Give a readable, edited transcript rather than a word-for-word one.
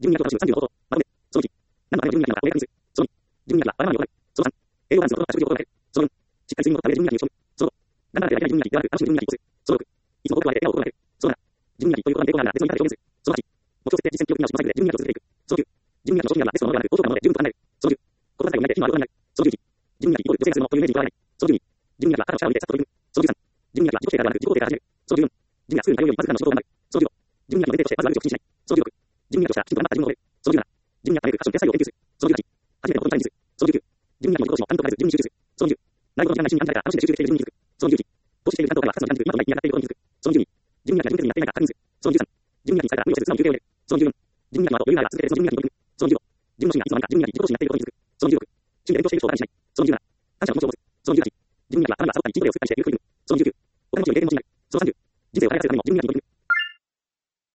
12月30のこと、まとめ、その1、何のための12月は公約にする、その2、12月は誤りを行い、その3、栄養バランスのとった食事を心がける、その4、しっかり睡眠をとった上で12月に打ち込む、その5、頑張らなければいけない12月ではなく、楽しむ12月に移行する、その6、いつも僕は笑顔を心がける、その7、12月ということが抵抗があるなら別の言い方で表現する、その8、目標設定実践記録見直しのサイクルで12月を続けていく、その9、12月の賞金がベストのものではなく、高評価のもので十分と考える、その10、心遣いを磨いて今はどう考える、その11、12月イコール女性がするのというイメージにとらない、その12、12月は肩の力を入れてさっと取り組む、その13、12月は自己否定からではなく自己肯定から始める、その14、12月すぐに通うようにまずからの仕事を頑張る、その15、12月の前提としてまず悪口を口にしない、その16、12月としたらきちんと頑張った自分を褒める、その17、12月までファッション決済を研究する、その18、初めてのことにチャレンジする、その19、12月の自己投資も紙とかず自分に集中する、その20、内容の時間内心に安定から楽しんで集中している自分に気づく、その21、投資している時間とかが2つの時間にうまくいっている今とないに上がっていることに気づく、その22、12月が自分的にやっていないか確認する、その23、12月に疲れたら無理をせず素直に休憩を入れる、その24、12月の後余裕があれば続けてその12月に取り組む、その25、自分の趣味がいつの間にか12月に自己投資になっていることに気づく、その26、趣味で勉強している人をバカにしない、その27、感謝の気持ちを持つ、その28、12月は頭がさぼったり筋トレをするたりしてゆっくり組む、その29、お金持ちに0点持ちになる、その30、人生を輝かせるためにも12月に取り組む。